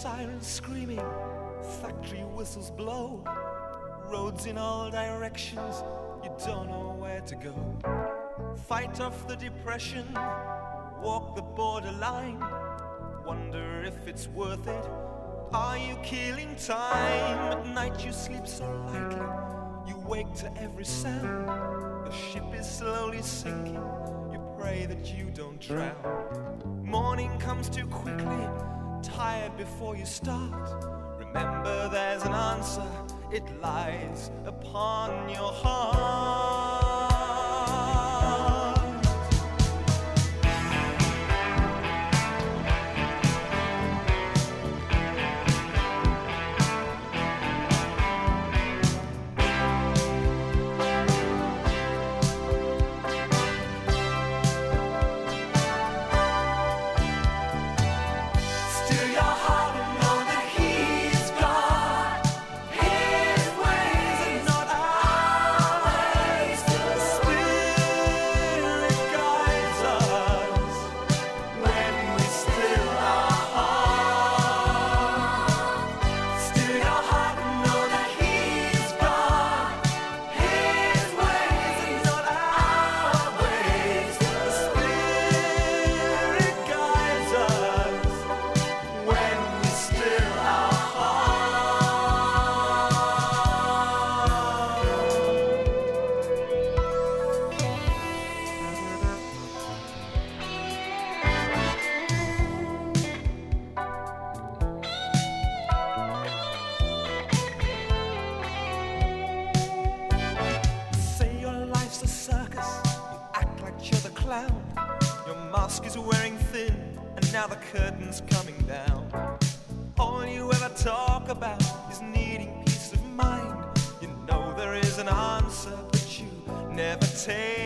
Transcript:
sirens screaming, factory whistles blow, roads in all directions, you don't know where to go. Fight off the depression, walk the borderline, wonder if it's worth it. Are you killing time? At night you sleep so lightly, you wake to every sound. The ship is slowly sinking, you pray that you don't drown. Morning comes too quickly, tired before you start. Remember there's an answer, it lies upon your heart. Your mask is wearing thin, and now the curtain's coming down. All you ever talk about is needing peace of mind. You know there is an answer, but you never take